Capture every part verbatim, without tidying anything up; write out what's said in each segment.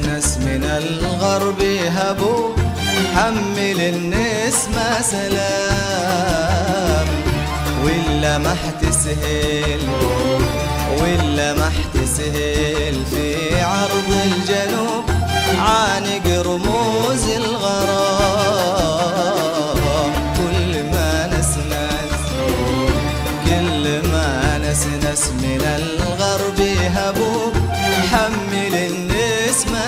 ناس من الغرب يهبوا، حمل النسمة سلام. ولا ما احتسهل ولا ما احتسهل في عرض الجنوب، عانق رموز الغرام. كل ما نسنس كل ما نسنس من الغرب يهبوا، حمل النسمة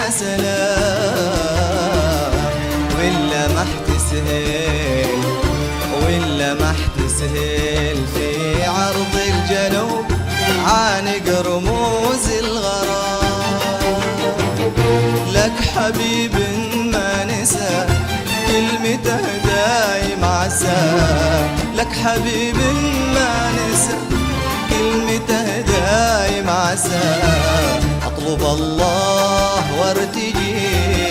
سلام. ولا ما احتسهل ولا ما احتسهل في عرض الجنوب، عانق رموز الغرام. لك حبيب ما نسى كلمته دايم عسى، لك حبيب ما نسى كلمته دايم عسى. اطلب الله وارتجي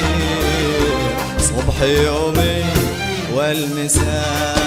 صبح يومي والمساء.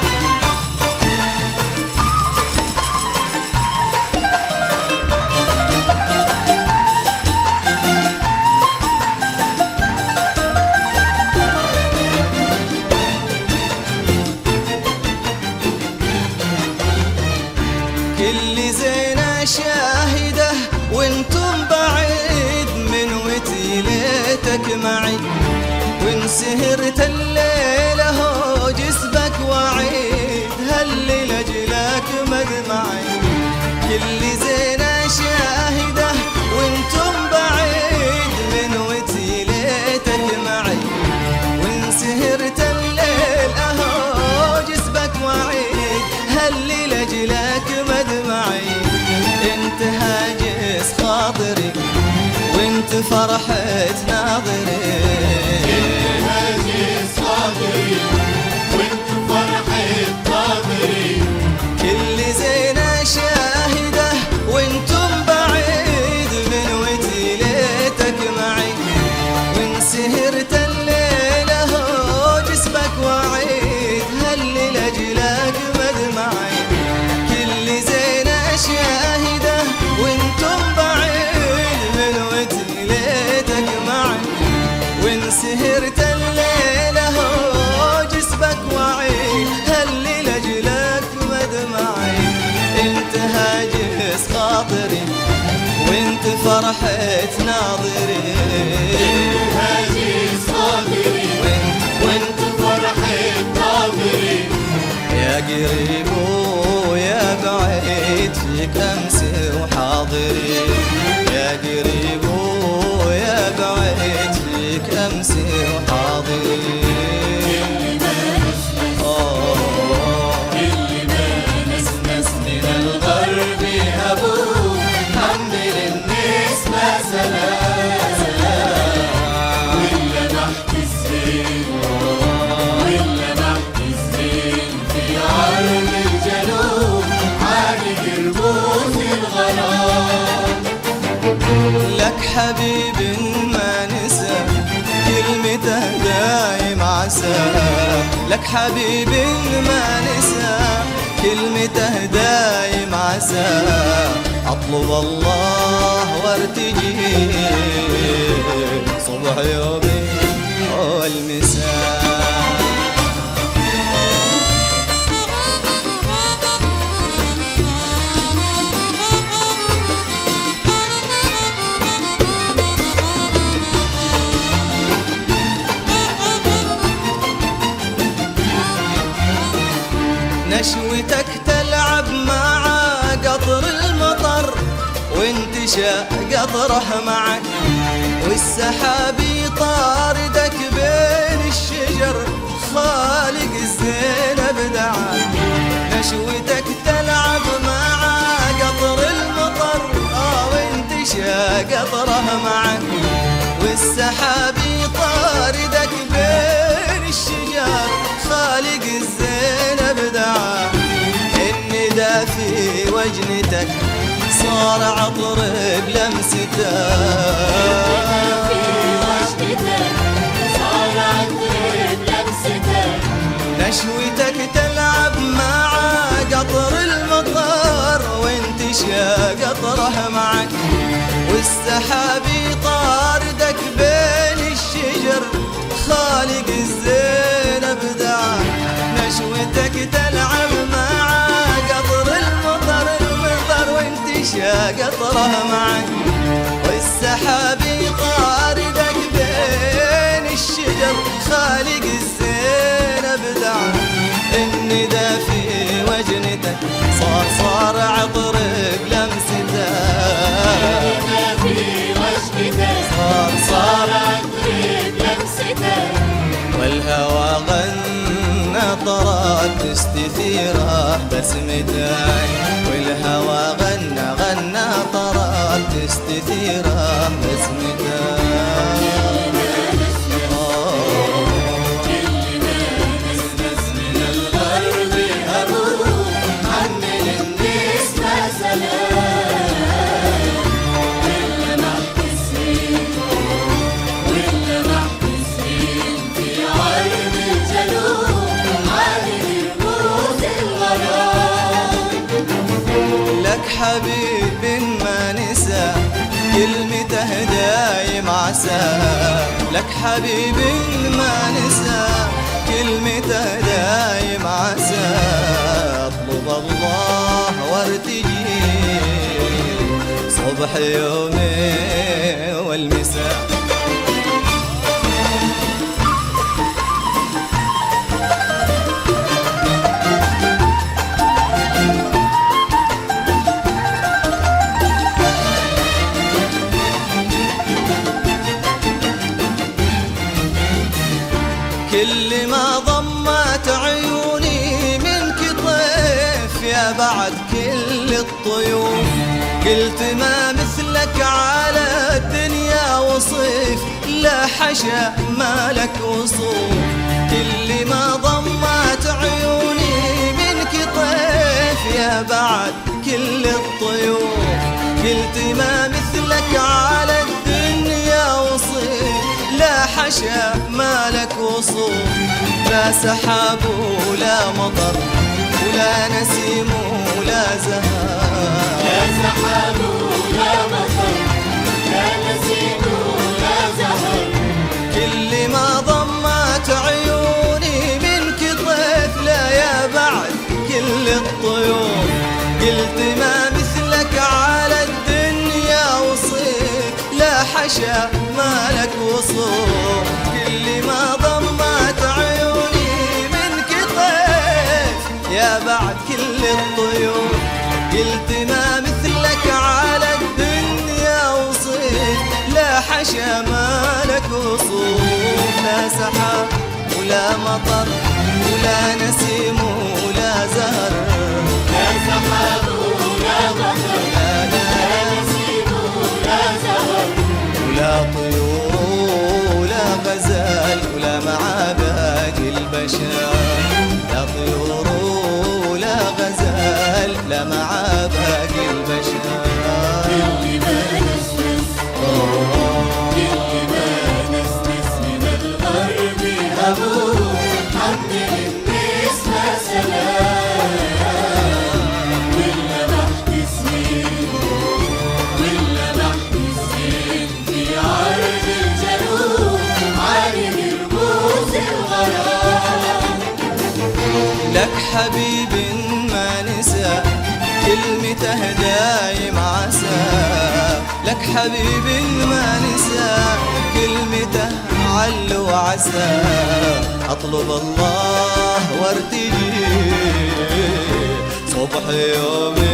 كل زينة شاهدة وانتم بعيد، من وتيلتك معي وان سهرت الليلة هو جسبك وعيد، هالليل اجلك مدمعي. كل زينة شاهدة وانتم بعيد، من وتيلتك معي وان سهرت الليل اهو جسبك وعيد، هالليل اجلك مدمعي. انت هاجس خاطري وانت فرحة ناظري، انت هاجس خاطري وانت فرحة ناظري. كل زينة شاهدة وانتم بعيد، من وتيلتك معي وان سهرت الليلة هو جسمك وعيد، هالليل اجلك مدمعي. كل زينة شاهدة وانتم بعيد، من وتيلتك معي وان سهرت الليلة هو جسمك وعيد، هالليل اجلك مدمعي. انت هاجس خاطري وانت فرحة ناظري، انت هاجس خاطري وانت فرحة ناظري. يا قريب ويا بعيد فيك امسي وحاضري، يا قريب ويا بعيد فيك امسي وحاضري. كل ما نسنس كل ما نسنس من الغرب يهبوا، حمل النسمة سلام. ولا ما احتسهل ولا ما احتسهل في عرض الجنوب، عانق رموز الغرام. لك حبيب ما نسى كلمته دايم عسى، لك حبيب ما نسى كلمته دايم عسى. اطلب الله وارتجي صبح يومي والمساء. نشوتك تلعب مع قطر المطر، وانتشى قطره معك والسحاب يطاردك بين الشجر، خالق الزين ابدعك. نشوتك تلعب مع قطر المطر، اه وانتشى قطره معك والسحاب يطاردك بين الشجر، خالق الزين ابدعك. الندى في وجنتك صار عطر بلمسته، نشوتك تلعب مع قطر المطر، وانتشى قطره معك والسحاب يطاردك. عطره معك، والسحاب يطاردك بين الشجر، خالق الزين ابدع. الندى في وجنتك صار صار عطر بلمسته، الندى في وجنتك صار صار عطر بلمسته، والهوى غنى طرات تستثيره بسمتك، والهوى غنى غنى طرات تستثيره بسمتك. حبيب ما نسى كلمته دايم عسى، لك حبيب ما نسى كلمته دايم عسى. اطلب الله وارتجي صبح يومي والمساء. كل ما ضمت عيوني منك طيف يا بعد كل الطيوف، قلت ما مثلك على الدنيا وصيف، لا حشا ما لك وصوف. كل ما ضمت عيوني منك طيف يا بعد كل الطيوف، قلت ما مثلك على الدنيا وصيف، لا حشا ما لك وصوف. لا سحاب ولا مطر ولا نسيم ولا زهر، لا سحاب ولا مطر لا نسيم ولا زهر. كل ما ضمت عيوني منك طيف، لا يا بعد كل الطيوف، قلت ما مثلك على الدنيا وصيف، لا حشا ما لك وصوف. كل ما ضمت عيوني منك طيف يا بعد كل الطيوف، قلت ما مثلك على الدنيا وصيف، لا حشا ما لك وصوف. لا سحاب ولا مطر ولا نسيم ولا زهر، لا سحاب ولا مطر لا نسيم ولا زهر، ولا طيور ولا غزال ولا مع باقي البشر، لا طيور ولا غزال لا مع باقي البشر. اللي ما نسنس اللي ما نسنس من الغرب هموم، حمل النسمة سلام، ولا محتسين ولا محتسين في عرض الجنوب عالم رموز الغرام. لك حبيب ما نسى كلمته دايم عسى، لك حبيب ما نسى كلمته عل وعسى. اطلب الله وارتجي صبح يومي